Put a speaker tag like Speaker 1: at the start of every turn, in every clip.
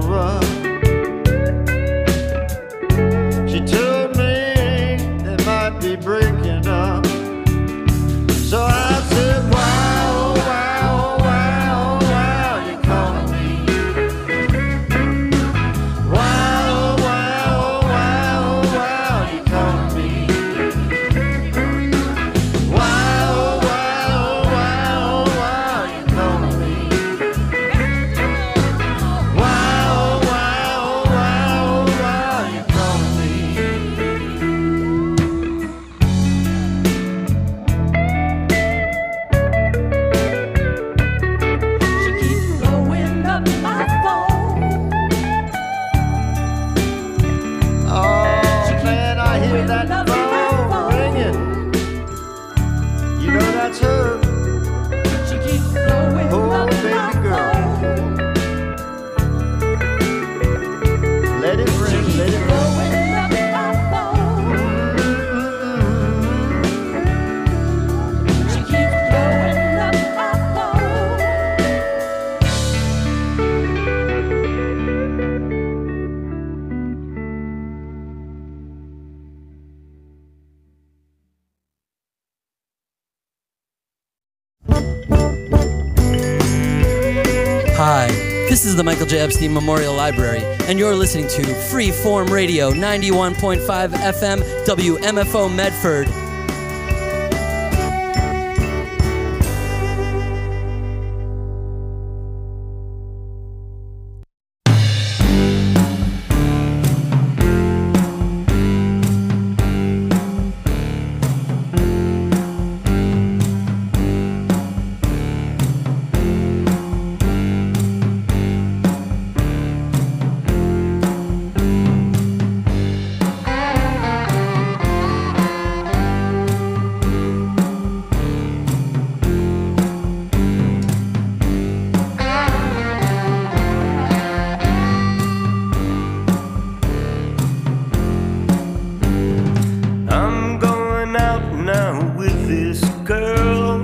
Speaker 1: over. She told me they might be breaking up. So I said, wow, oh, wow, oh, wow, oh, wow, you're calling me. Wow, oh, wow, oh, wow, oh, wow, you're calling me. Wow, oh, wow, oh, wow, oh, wow, you're calling me. Wow, oh, wow, oh, wow, oh, wow, you're calling me.
Speaker 2: She keeps blowing up my phone.
Speaker 1: Oh man, I hear that phone ringing. You know that's her.
Speaker 2: She keeps blowing
Speaker 1: Oh,
Speaker 2: up my
Speaker 1: baby girl.
Speaker 2: phone.
Speaker 1: Let it ring, let it ring.
Speaker 2: Blowing up my phone. She keeps blowing up my phone.
Speaker 3: Hi, this is the Michael J. Epstein Memorial Library, and you're listening to Freeform Radio 91.5 FM WMFO Medford.
Speaker 4: I'm going out now with this girl.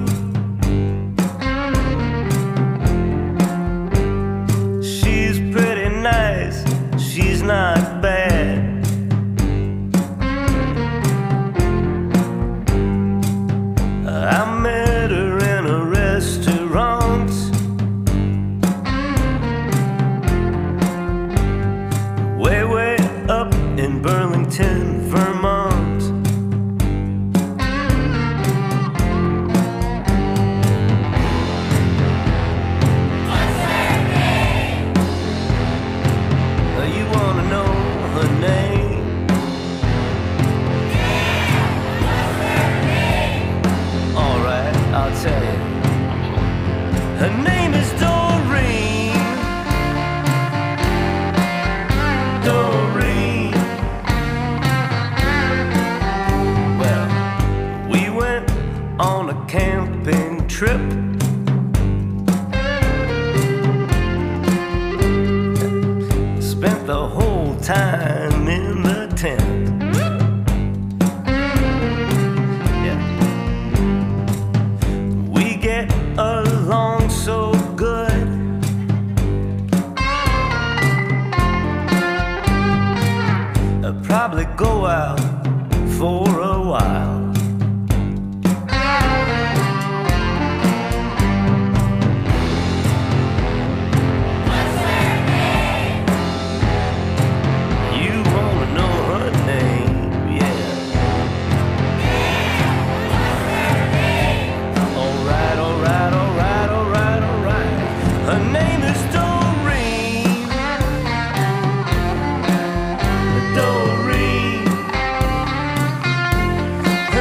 Speaker 4: She's pretty nice, she's not bad. I met her in a restaurant. Way, way up in Burlington, Vermont. You wanna know her name? Alright, I'll tell you. Her name is Doreen. Doreen. Well, we went on a camping trip. Spent the whole time in the tent. Yeah. We get along so good. I'll probably go out for a while. You wanna know her name, yeah. Alright, alright, alright, alright, alright. Her name is Doreen. Doreen.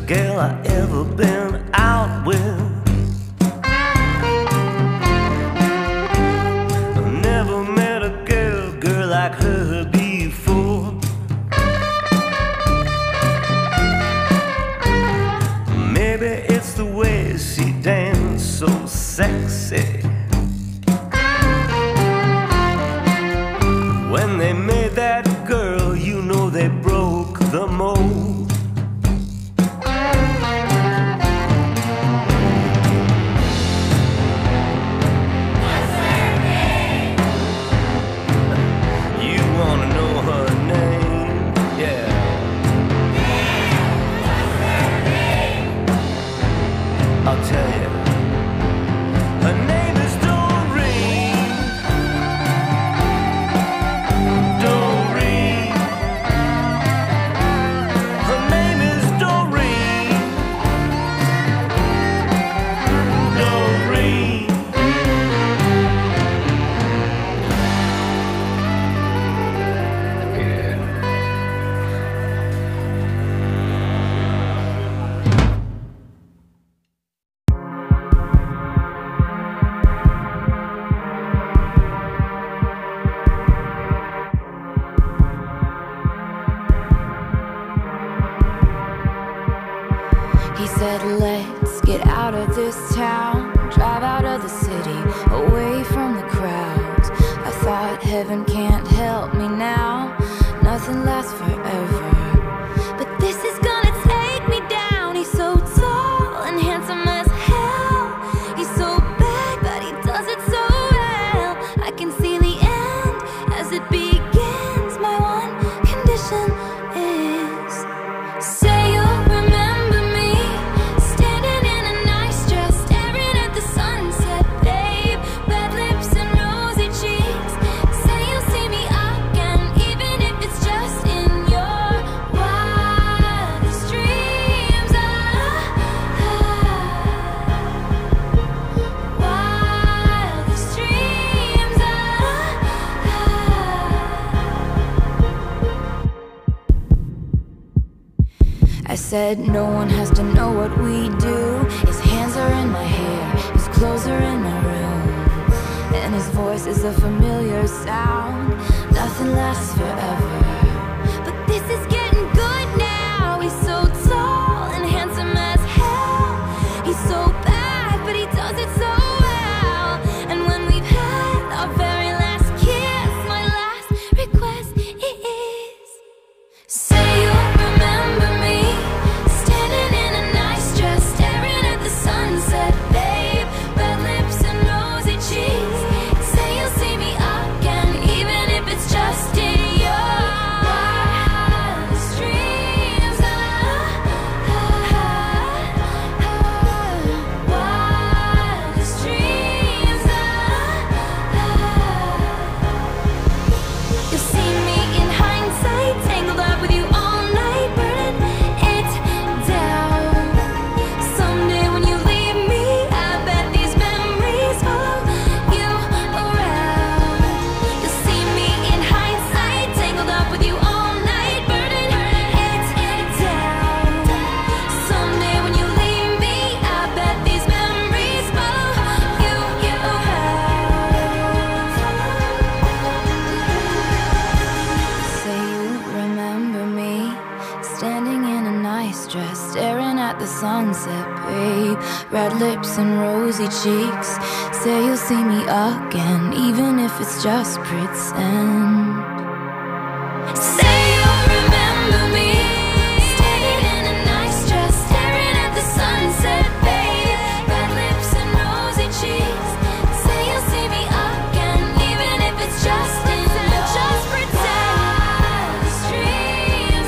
Speaker 4: girl I ever been out with. I never met a girl like her before. Maybe it's the way she danced so sexy. When they made that girl, you know they broke the mold. You wanna know her name? Yeah. I'll tell you. Her name is Doreen. Doreen. Her name is Doreen. Doreen.
Speaker 5: He said, let's get out of this town, drive out of the city, away from the crowds. I thought heaven can't help me now, nothing lasts forever. But this is gonna take me down. He's so tall and handsome as hell. He's so bad, but he does it so well. I can see the end as it begins. My one condition is, say you'll remember me, standing in a nice dress, staring at the sunset, babe. Red lips and rosy cheeks. Say you'll see me again, even if it's just in your wildest dreams. Wildest dreams. I said no one has to know what we do. His hands are in my hair, his clothes are in my room, and his voice is a familiar sound. Nothing lasts forever, but this is getting good now. He's so tall and handsome as hell. He's so bad, but he does it so well. And when we've had our very last kiss, my last request is, say you'll remember me, standing in a nice dress, staring at the sunset, babe. Red lips and rosy cheeks. Say you'll see me again, even if it's just in your wildest dreams. Wildest dreams. You'll see me in hindsight, tangled up with you all night, burning it down. Someday when you leave me, I bet these memories follow you around. You'll see me in hindsight, tangled up with you all night, burning it down. Someday when you leave me, I bet these memories follow you around. Say you remember me, standing in a nice dress, staring at the sunset, babe. Red lips and rosy cheeks. Say you'll see me again, even if it's just pretend. Say you'll remember me, standing in a nice dress, staring at the sunset, babe. Red lips and rosy cheeks. Say you'll see me again, even if it's just in just pretend. Wildest dreams.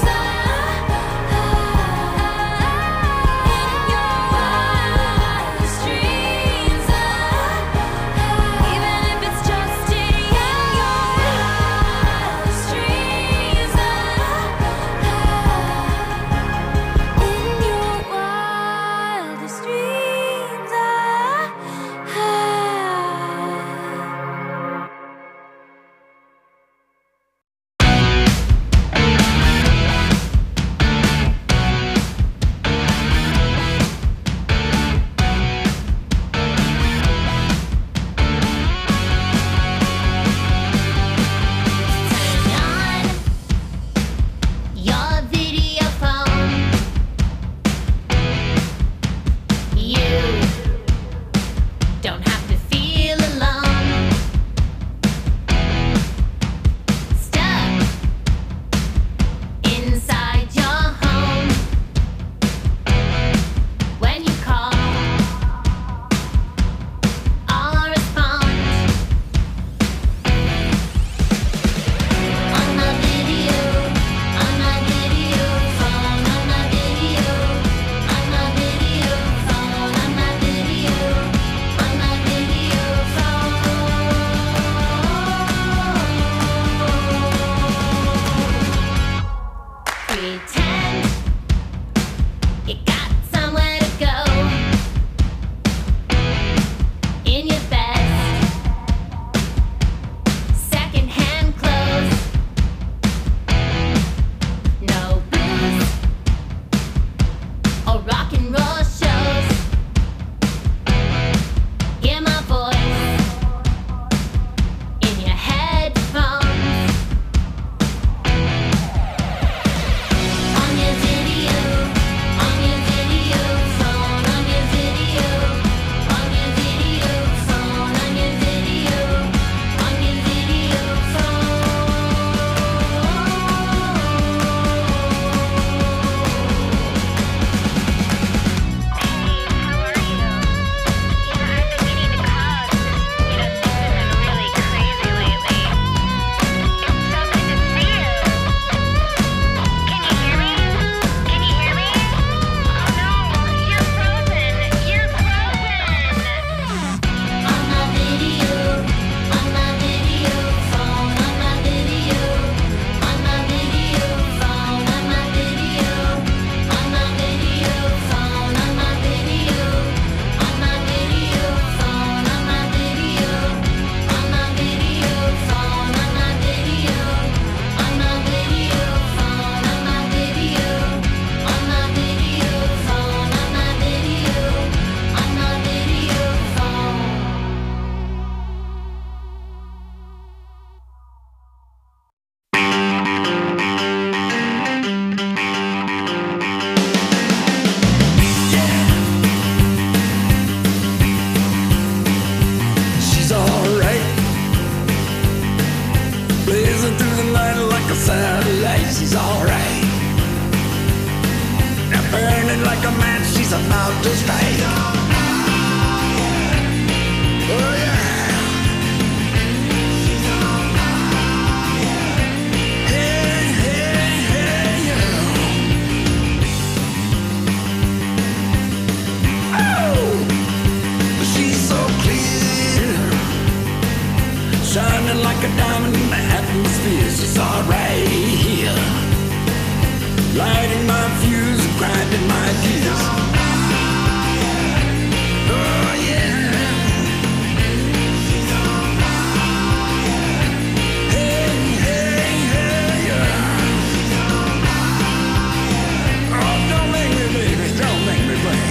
Speaker 5: In your wildest dreams. Even if it's just in your
Speaker 6: like a match she's about to strike. Oh yeah. Hey, hey, hey, yeah. Oh, she's so clear, shining like a diamond in the atmosphere. She's all right here, lighting my fuse, grinding my gears. Oh yeah. Hey, hey, hey, yeah. Oh, don't make me, baby, don't make me blame.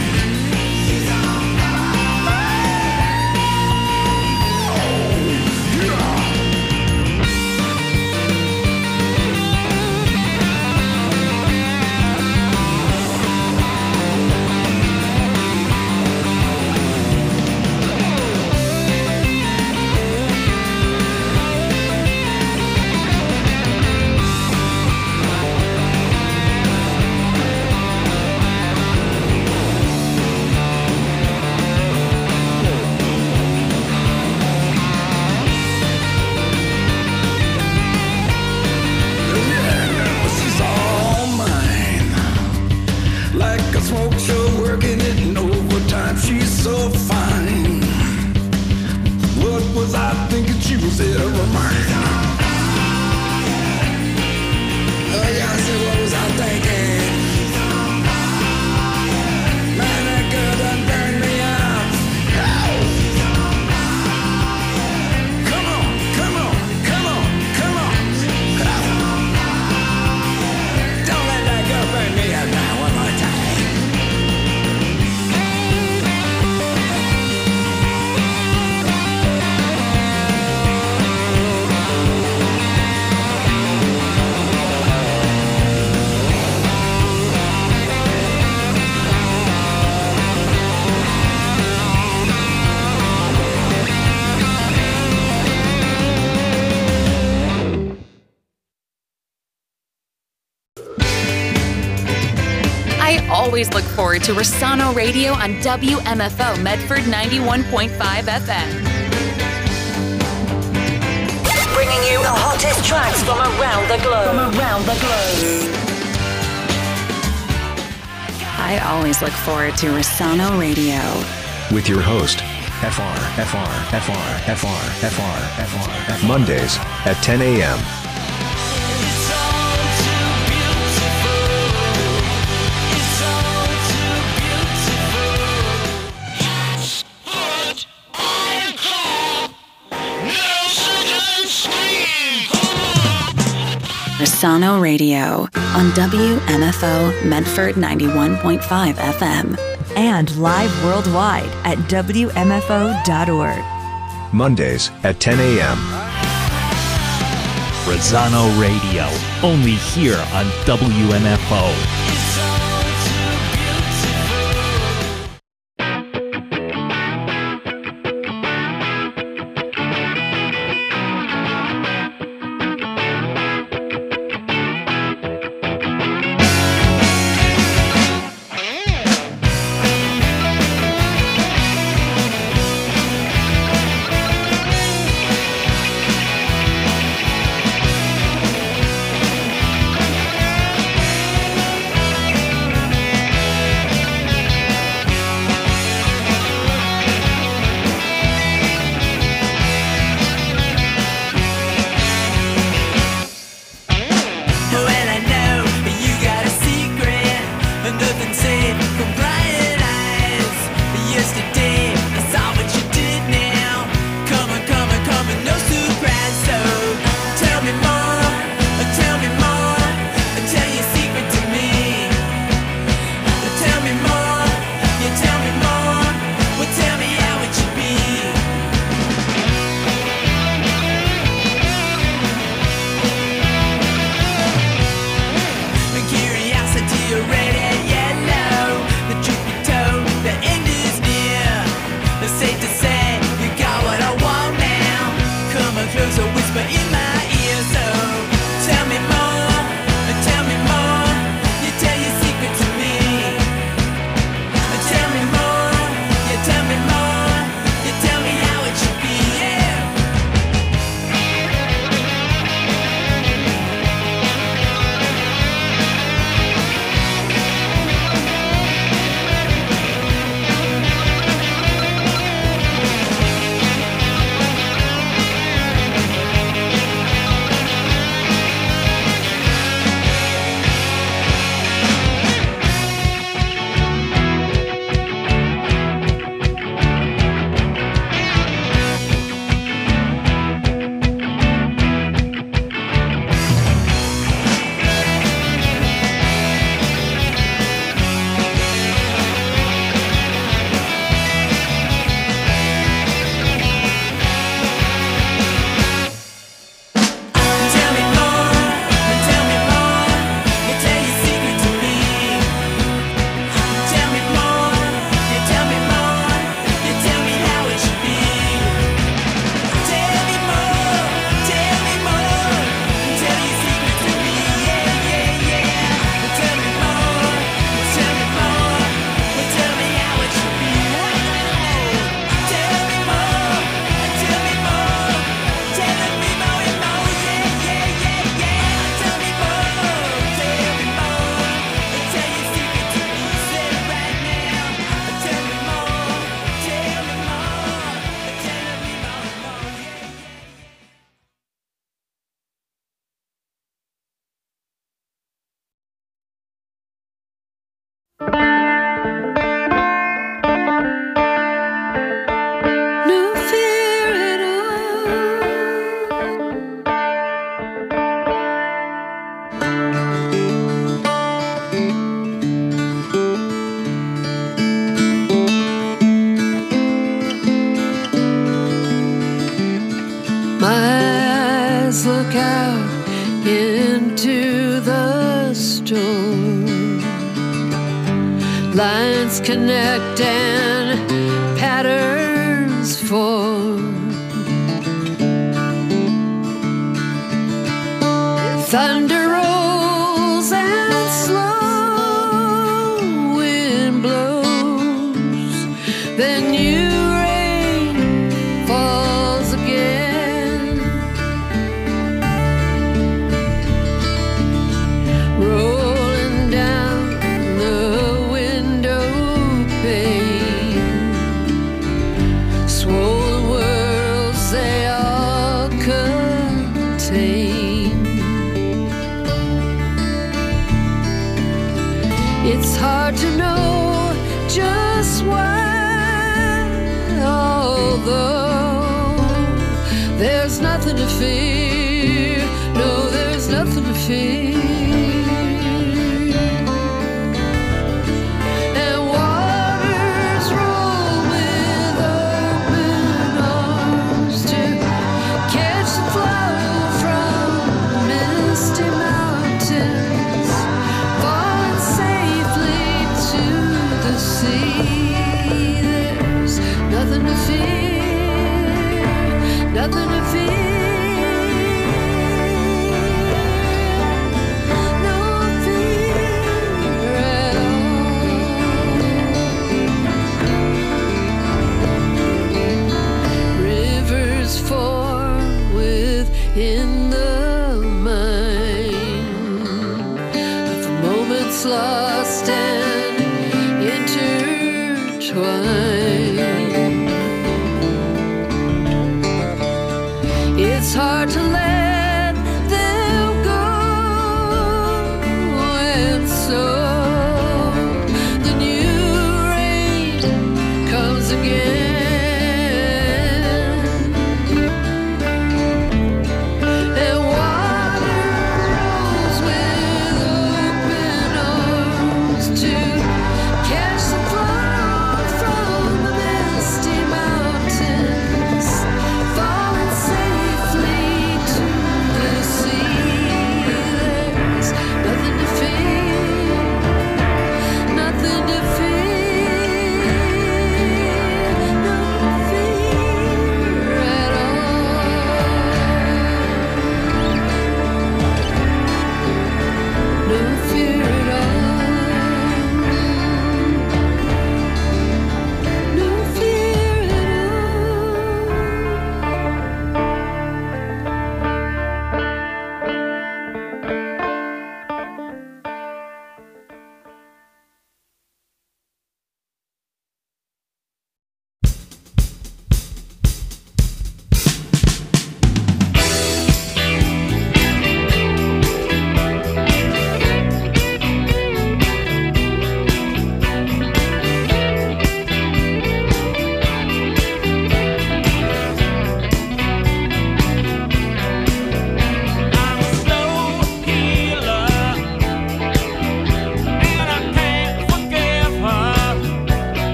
Speaker 6: Smoke show, working it in overtime. She's so fine. What was I thinking? She was ever mine. Oh yeah, I said, what was I thinking? Man, that girl done burned me out. Oh. Come on, come on, come on, come on. Oh. Don't let that girl burn me out now. One more time.
Speaker 7: I always look forward to Rossano Radio on WMFO Medford 91.5 FM.
Speaker 8: Bringing you the hottest tracks from around the globe.
Speaker 7: I always look forward to Rossano Radio.
Speaker 9: With your host, FR. Mondays at 10 a.m.
Speaker 7: Rossano Radio on WMFO Medford 91.5 FM.
Speaker 10: And live worldwide at WMFO.org.
Speaker 9: Mondays at 10 a.m.
Speaker 11: Rossano Radio, only here on WMFO.
Speaker 2: No fear at My eyes look out into the storm. Lines connect and patterns form. Thunder rolls and slow wind blows. Then new rain falls again. Rolling down the window pane. Swollen worlds they all contain. It's hard to know just why, although there's nothing to fear. No, there's nothing to fear. And waters roll with open arms to catch the flow from misty mountains, falling safely to the sea. There's nothing to fear, nothing to fear. No fear at all. Rivers form within the mind of moments lost and intertwined. It's hard to let them go, and so the new rain comes again. And water rolls with open arms to catch the flow from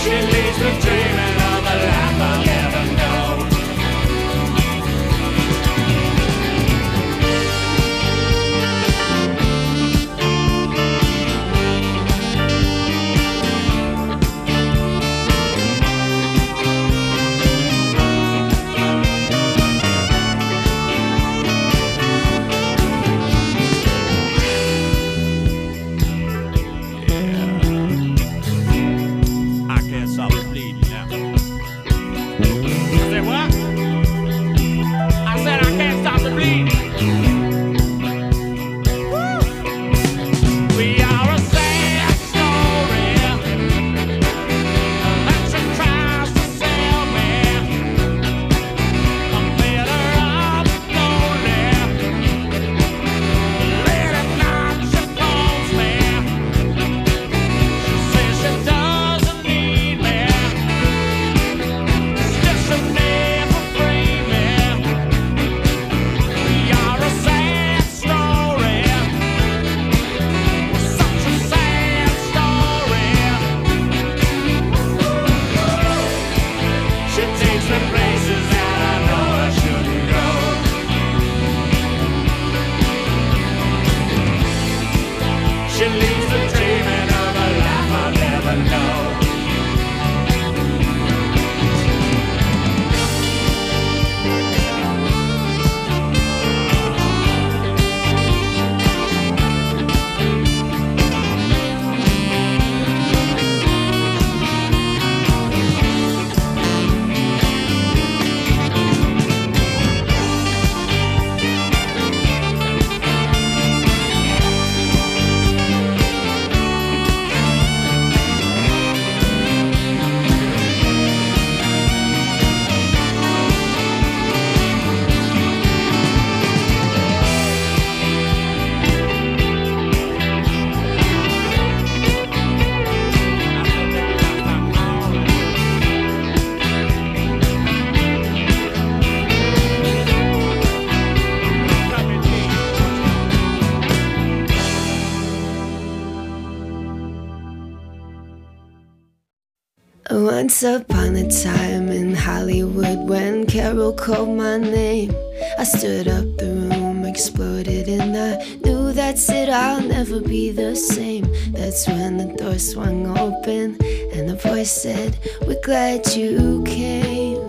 Speaker 12: Once upon a time in Hollywood, when Carol called my name, I stood up, the room exploded, and I knew that's it, I'll never be the same. That's when the door swung open and the voice said, "We're glad you came."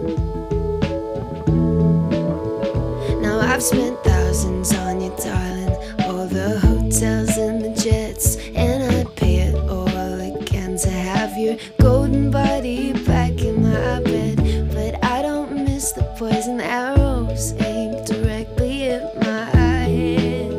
Speaker 12: Now I've spent thousands on you, darling, all the hotels and the jets, and I'd pay it all again to have your golden body back in my bed. But I don't miss the poison arrows aimed directly at my head.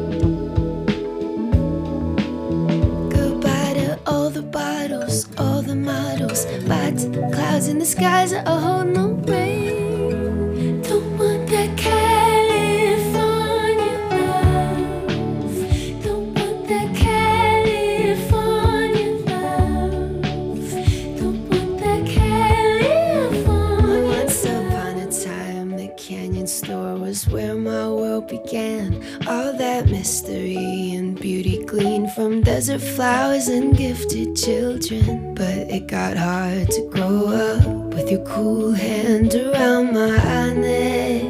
Speaker 12: Goodbye to all the bottles, all the models, bye to the clouds in the skies that hold no rain. Don't want that California love. Don't want that California love. Don't want that California. Once upon a time, the Canyon store was where my world began. All that mystery and beauty gleaned from desert flowers and gifted children. But it got hard to grow up with your cool hand around my neck.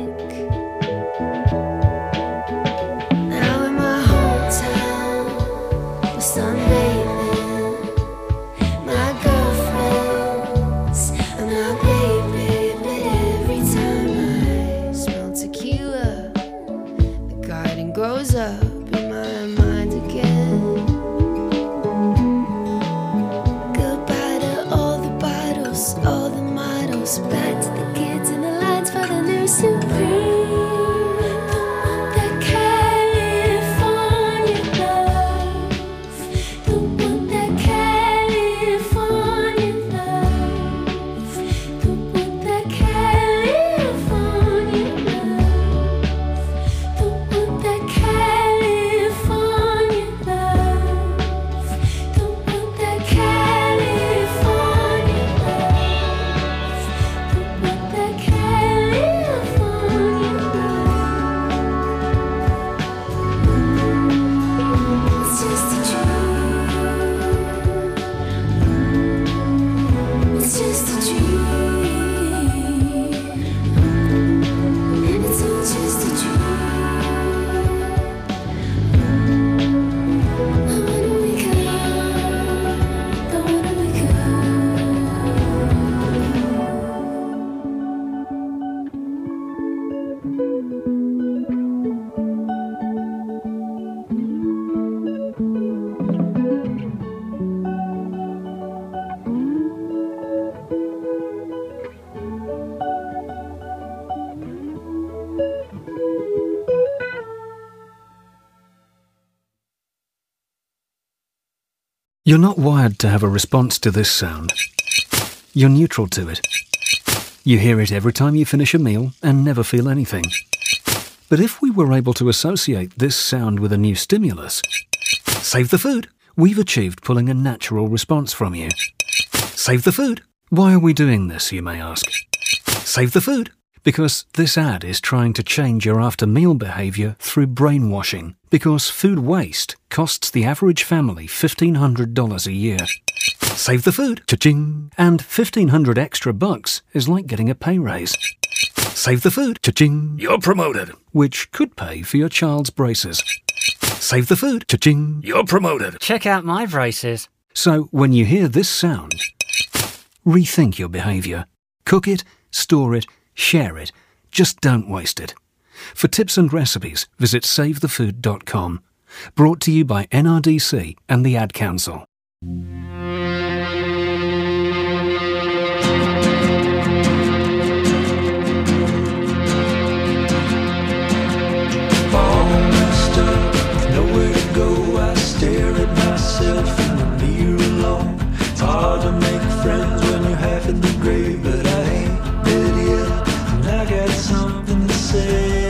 Speaker 12: Now in my hometown, we're sunbathing. My girlfriends and my baby. But every time I smell tequila, the garden grows up in my mind again. Goodbye to all the bottles, all the models, back to the kids in the lines for the new Supreme. Don't want that California love. Don't want that California love. Don't want that California love. Don't want that California love. Don't want that California love. Don't want that California love. Don't want that California love.
Speaker 13: You're not wired to have a response to this sound. You're neutral to it. You hear it every time you finish a meal and never feel anything. But if we were able to associate this sound with a new stimulus, save the food, we've achieved pulling a natural response from you. Save the food. Why are we doing this, you may ask? Save the food. Because this ad is trying to change your after-meal behaviour through brainwashing. Because food waste costs the average family $1,500 a year. Save the food, cha-ching! And $1,500 extra bucks is like getting a pay raise. Save the food, cha-ching! You're promoted! Which could pay for your child's braces. Save the food, cha-ching! You're promoted!
Speaker 14: Check out my braces.
Speaker 13: So when you hear this sound, rethink your behaviour. Cook it, store it, share it. Just don't waste it. For tips and recipes, visit savethefood.com. Brought to you by NRDC and the Ad Council.
Speaker 6: All messed up, nowhere to go. I stare at myself in the mirror alone. It's hard to make friends when you're half in the grave, but I ain't dead yet, and I got something to say.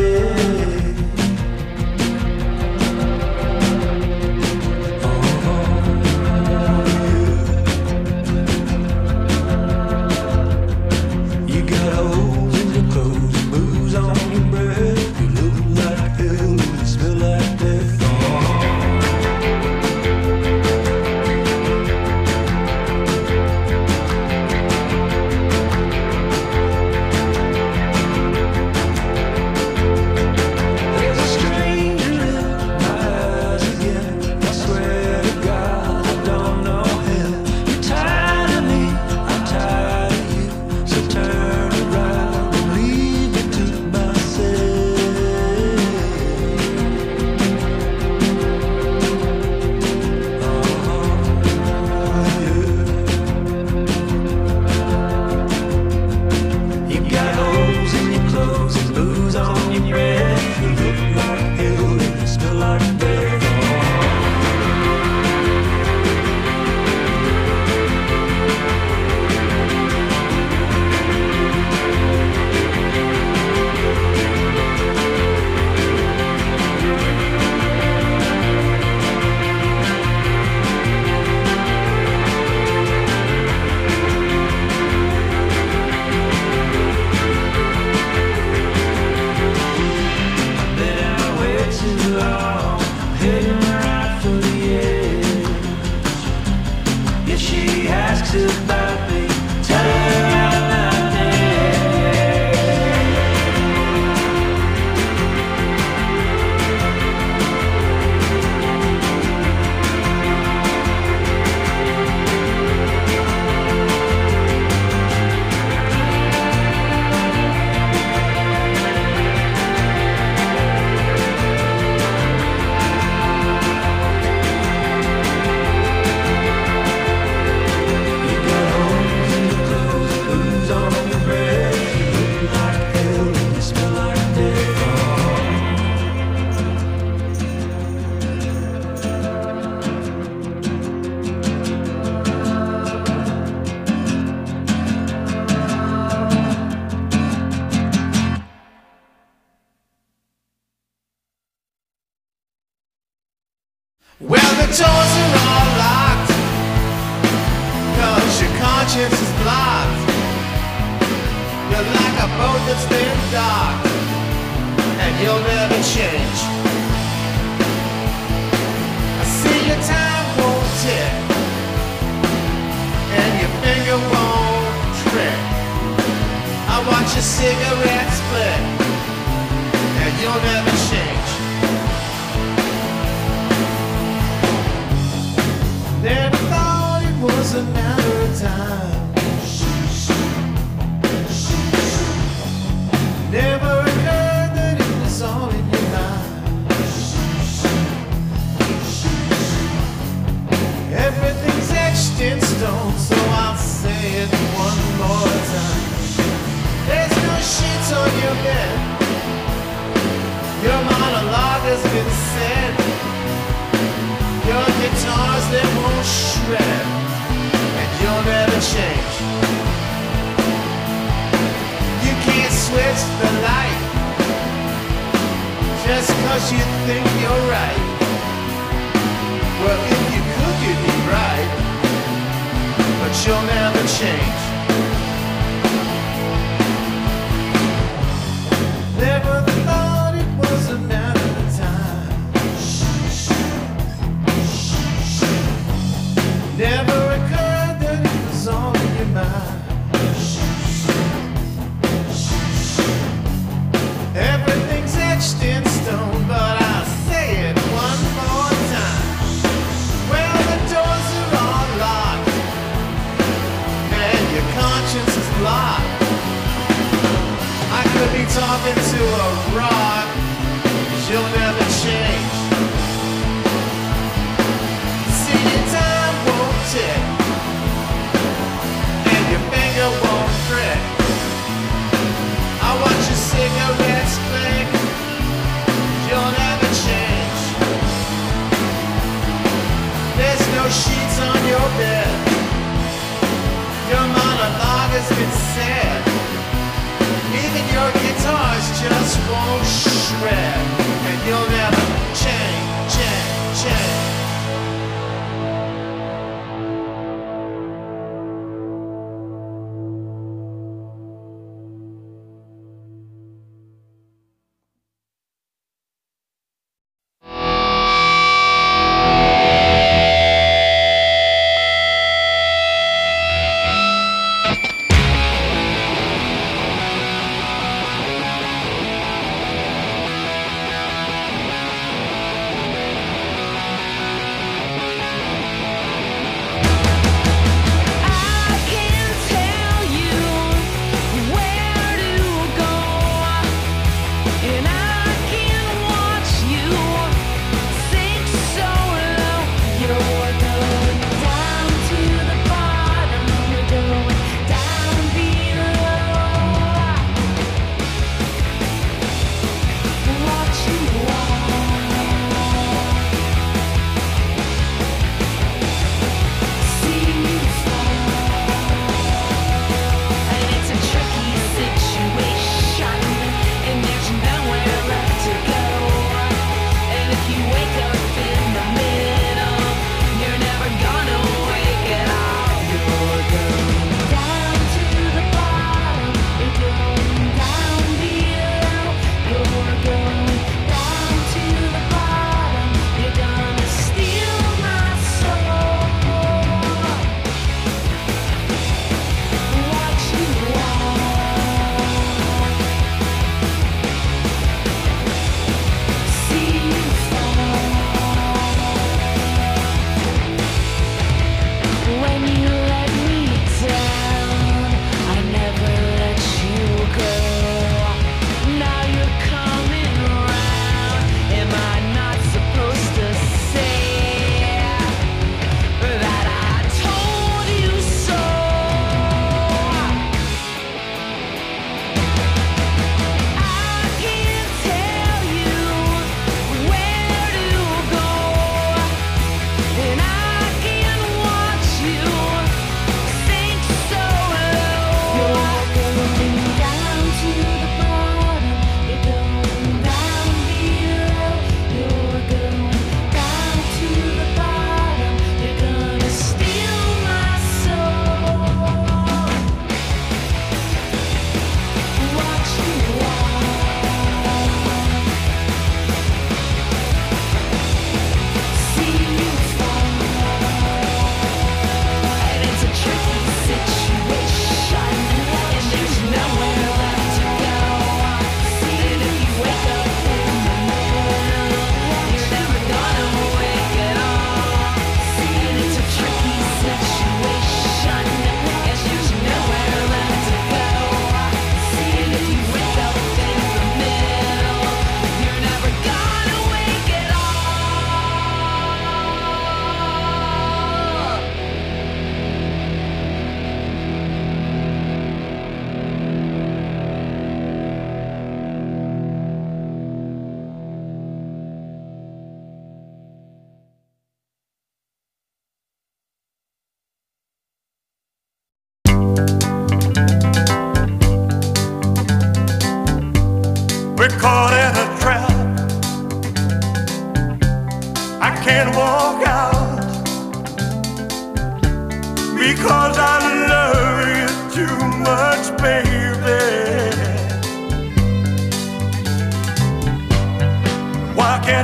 Speaker 15: Well, the doors are all locked, 'cause your conscience is blocked. You're like a boat that's been docked, and you'll never change. I see your time won't tick, and your finger won't your cigarette split, and you'll never change. Never thought it was a matter of time. Never occurred that it was all in your mind. Everything's etched in stone, so I'll say it one more time. There's no sheets on your bed. Your monologue has been said. Your guitars, they won't shred, and you'll never change. You can't switch the light just 'cause you think you're right. Well, if you could, you'd be right, but you'll never change. Never thought it was a matter of time. Never occurred that it was all in your mind. Everything's etched in stone, but I'll say it one more time. Well, the doors are all locked, and your conscience is blocked. I could be talking to a rock, she'll never change. See, your time won't tick, and your finger won't prick. I watch your cigarettes click, you'll never change. There's no sheets on your bed. Your monologue has been said. Even your guitars just won't shred, and you'll never change, change, change.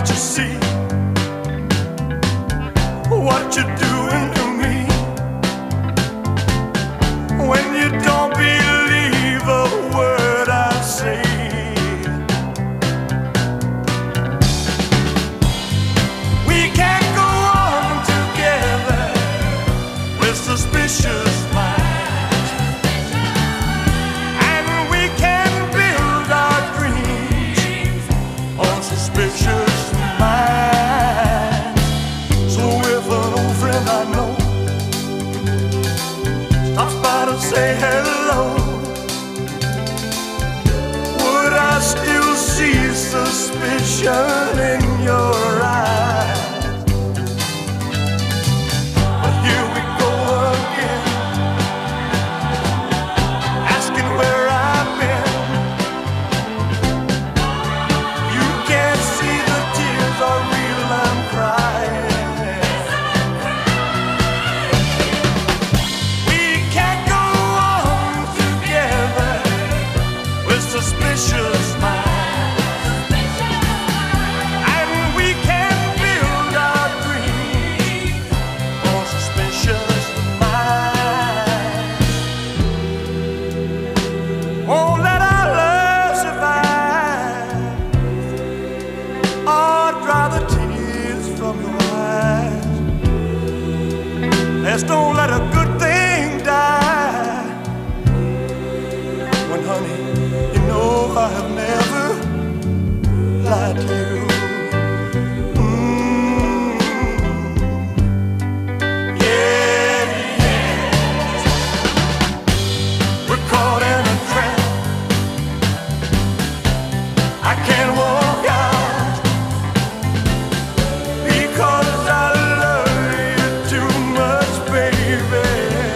Speaker 15: can't you see what you're doing to me? When you don't believe a word I say. We can't go on together with suspicious minds, and we can build our dreams on suspicious minds. So if an old friend I know stops by to say hello, would I still see suspicion in your eyes? But here we go again, asking where I've been. You can't see the tears are real, I'm crying. We can't go on together with suspicious minds, and we can build our dreams on suspicious minds. Won't let our love survive, or dry the tears from your eyes. Let's don't let a good thing die. When, honey, you know I have never lied to you. Yeah, yeah. We're caught in a trap. I can't walk out because I love you too much, baby.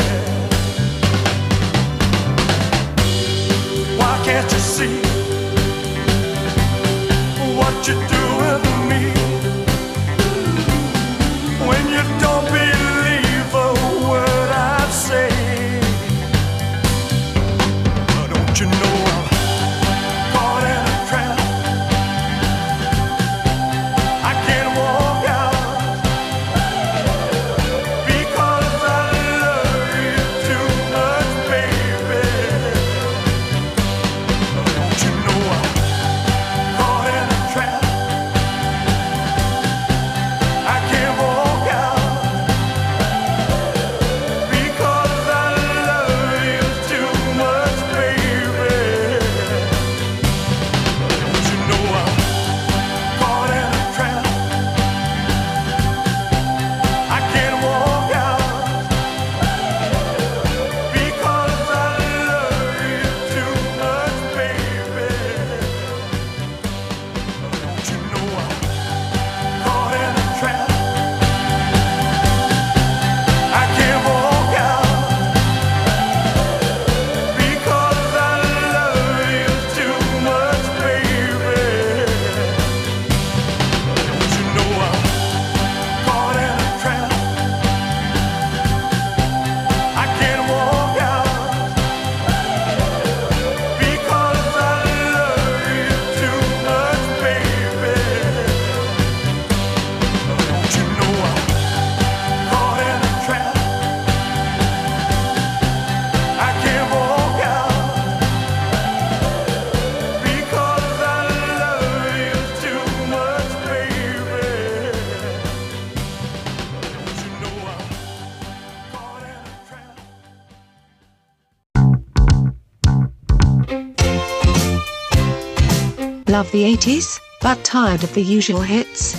Speaker 15: Why can't you see what you're doing to me? When you don't believe a word I say. Don't you know I'm caught in a trap? I can't walk out because I love you too much, baby. Don't you know I'm caught in a trap? I can't walk out because I love you too much, baby. Don't you know I'm caught in a trap? I can't walk out because I love you too much, baby. Don't you know I'm caught in a trap? I can't walk out because I love you too much, baby. Don't you know I'm caught in a trap? I can't walk out because I love you too much, baby. Don't you know I'm caught in a trap? I can't walk out because I love you too much, baby. Don't you know I'm caught in a trap?
Speaker 14: Love the 80s, but tired of the usual hits?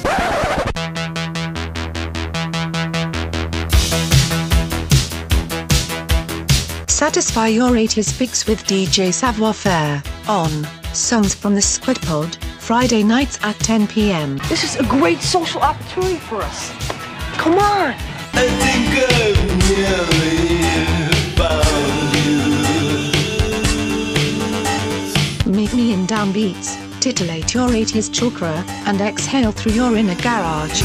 Speaker 14: Satisfy your 80s fix with DJ Savoir Faire on Songs from the Squid Pod, Friday nights at 10 p.m.
Speaker 16: This is a great social opportunity for us. Come on.
Speaker 6: I think I've nearly found you.
Speaker 14: Meet me in downbeats, titillate your 80s chakra, and exhale through your inner garage.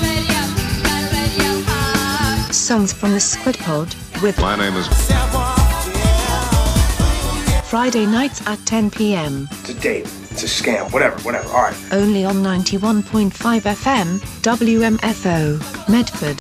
Speaker 14: Songs from the Squid Pod with
Speaker 17: My name is
Speaker 14: Friday nights at 10 p.m.
Speaker 18: To date,
Speaker 17: It's a scam. Whatever. All right.
Speaker 14: Only on 91.5 FM, WMFO, Medford.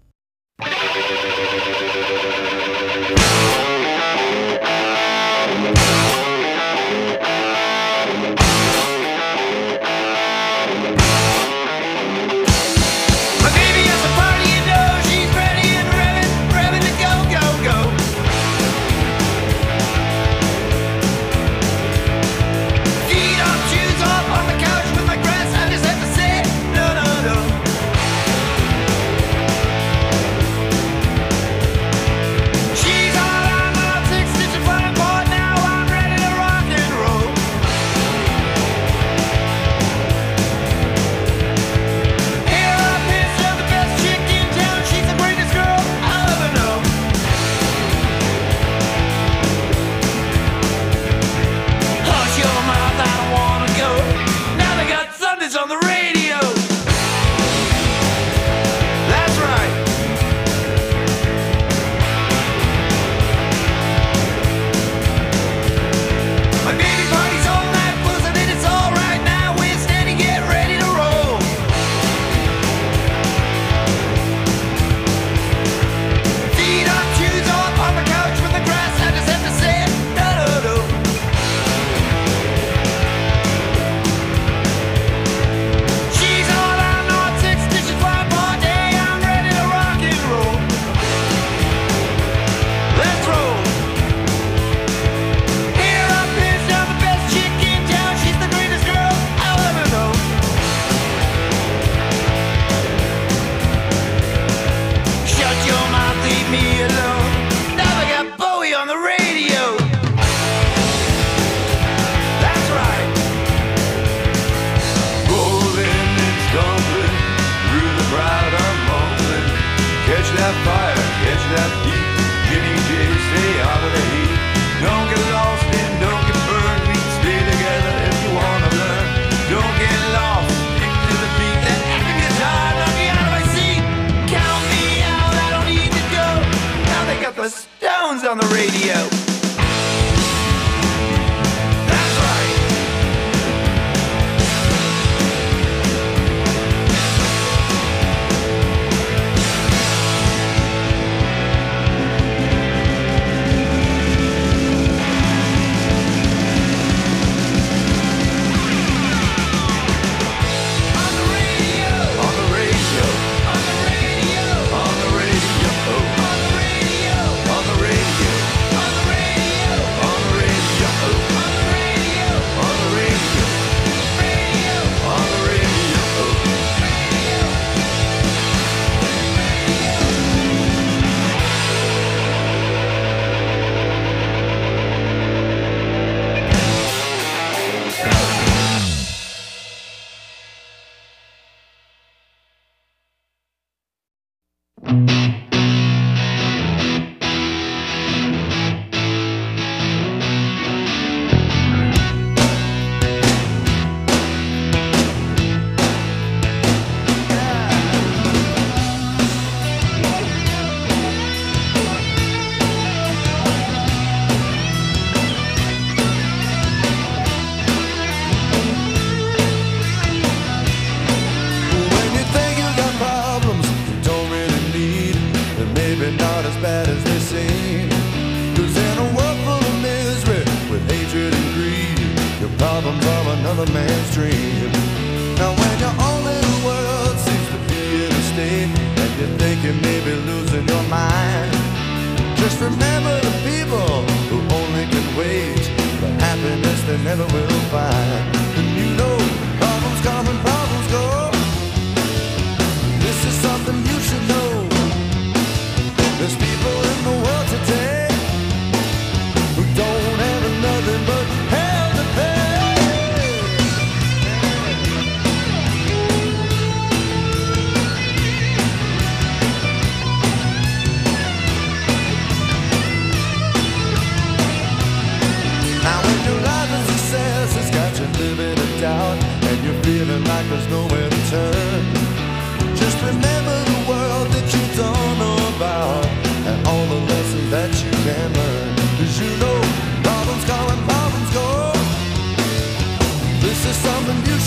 Speaker 15: On the radio.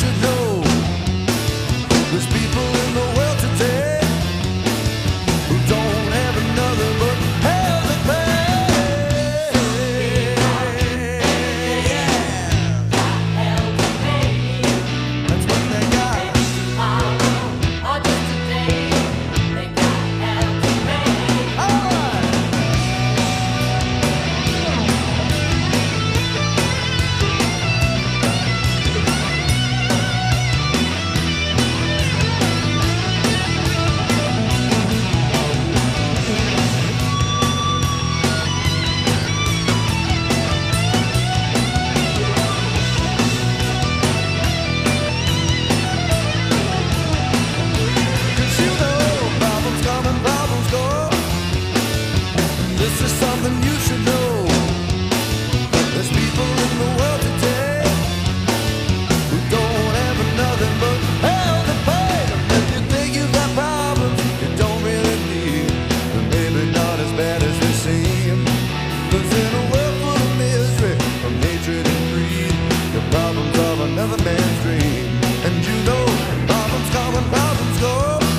Speaker 15: should know. There's people in the world today who don't have another but hell to pay. That's what they got. Tomorrow or just today, they got hell to pay. All right. Problems come and problems go. This is something you should know. There's people in the world today who don't have nothing but hell to pay. If you think you've got problems you don't really need, then maybe not as bad as they seem. 'Cause in a world full of misery, from hatred and greed, your problems are another man's dream. And you know, problems come and problems go.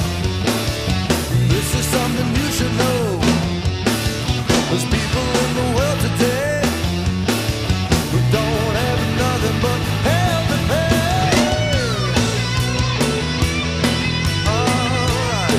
Speaker 15: This is something you should know. There's people in the world today who don't have nothing but hell to pay. Alright.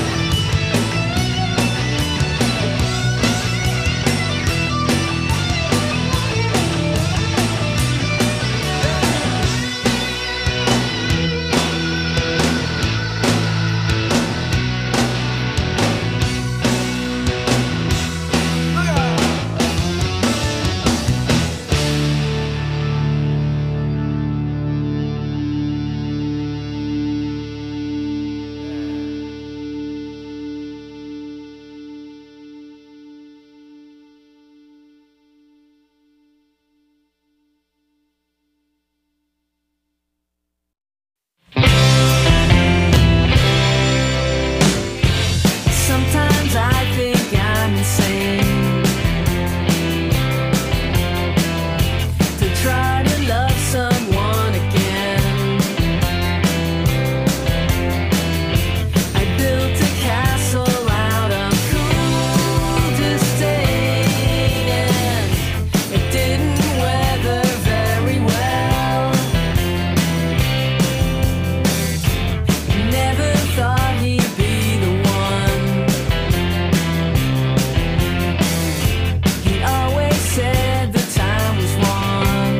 Speaker 18: Sometimes I think I'm insane to try to love someone again. I built a castle out of cool disdain, and it didn't weather very well. Never thought he'd be the one. He always said the time was wrong,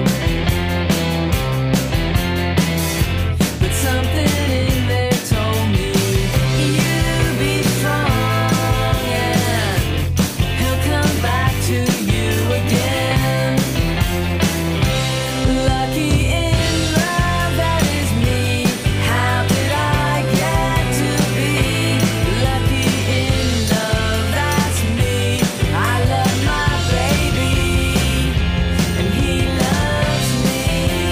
Speaker 18: but something in there told me you be strong and he'll come back to you again. Lucky in love, that is me. How did I get to be lucky in love? That's me. I love my baby, and he loves me.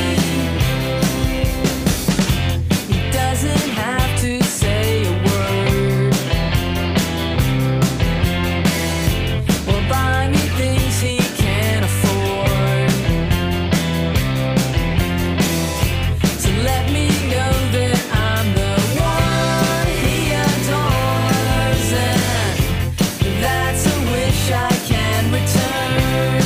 Speaker 18: He doesn't have to say a word or buy me things he can't afford. So let me know that I'm the one he adores, and that's a wish I can return.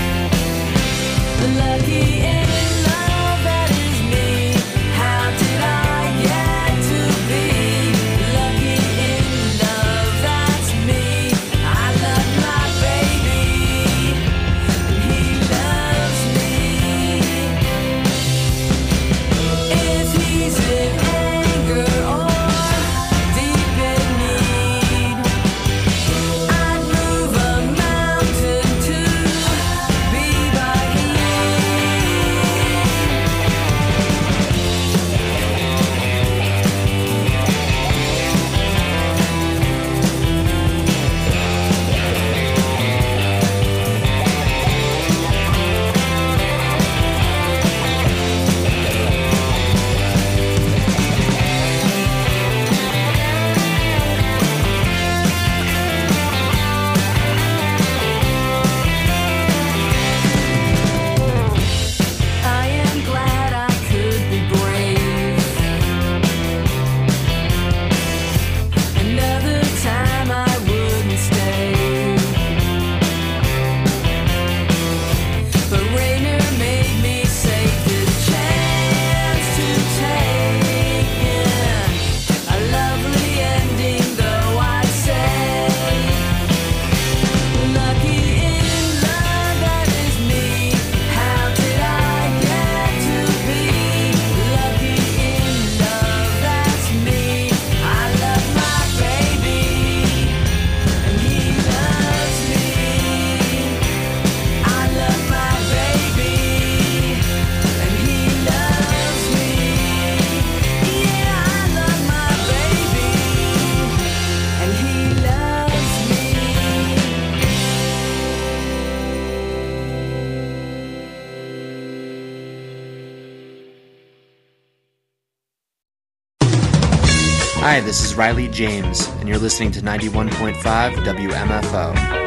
Speaker 18: Lucky in love, that is me. How did I get to be lucky in love? That's me. I love my baby, and he loves me. If he's in anger or deep in need, I'd move a mountain to be by him.
Speaker 19: Hi, this is Riley James, and you're listening to 91.5 WMFO.